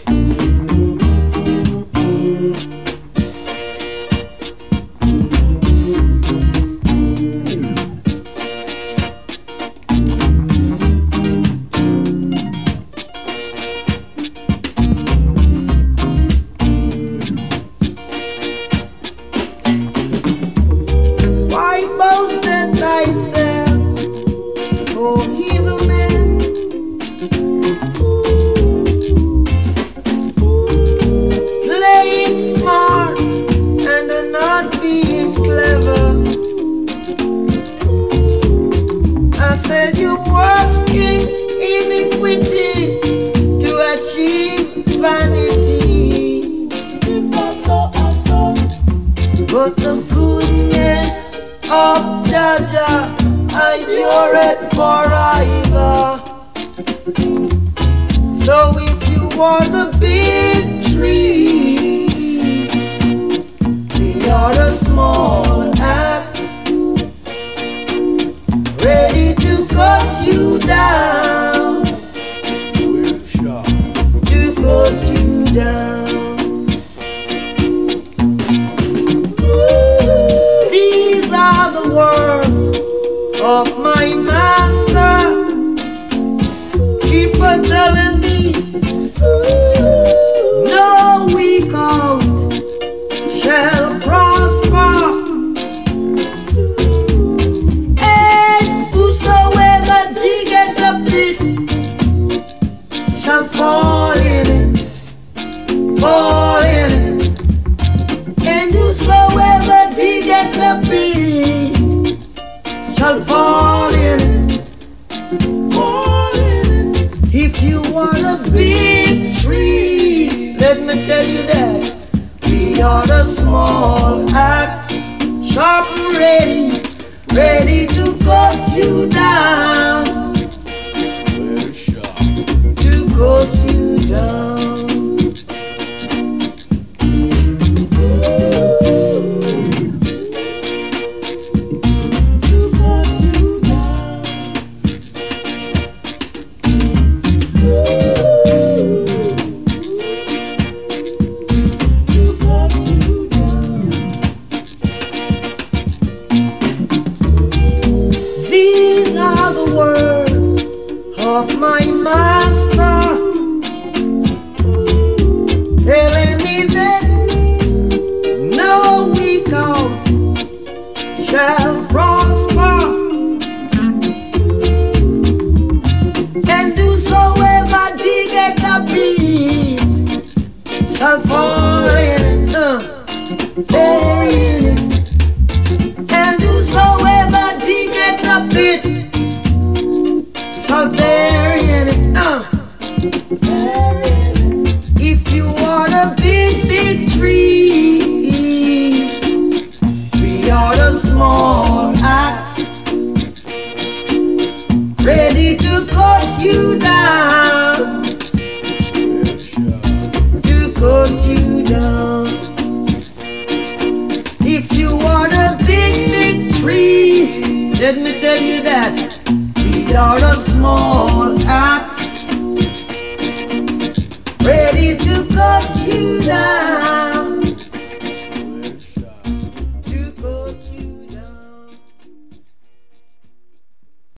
But the goodness of Jaja endureth forever. So if you are the big tree, we are the small axe, ready to cut you down, to cut you down. These are the words of my master. Keep on telling me, no weak out shall prosper, and whosoever diggeth a pit shall fall in it, fall in it, and whosoever diggeth a pit shall fall in it, fall in it. If you want a big tree, let me tell you that we are the small axe, sharp and ready, ready to cut you down, to cut you down. Of my master, telling me that no weak out shall prosper, and whosoever diggeth a pit shall fall in it, fall in it, and whosoever diggeth a pit shall bury in it, bury in it. If you want a big, big tree, we are the small axe, ready to cut you down, to cut you down. If you want a big, big tree, let me tell you that we are the small axe, ready to cut you down.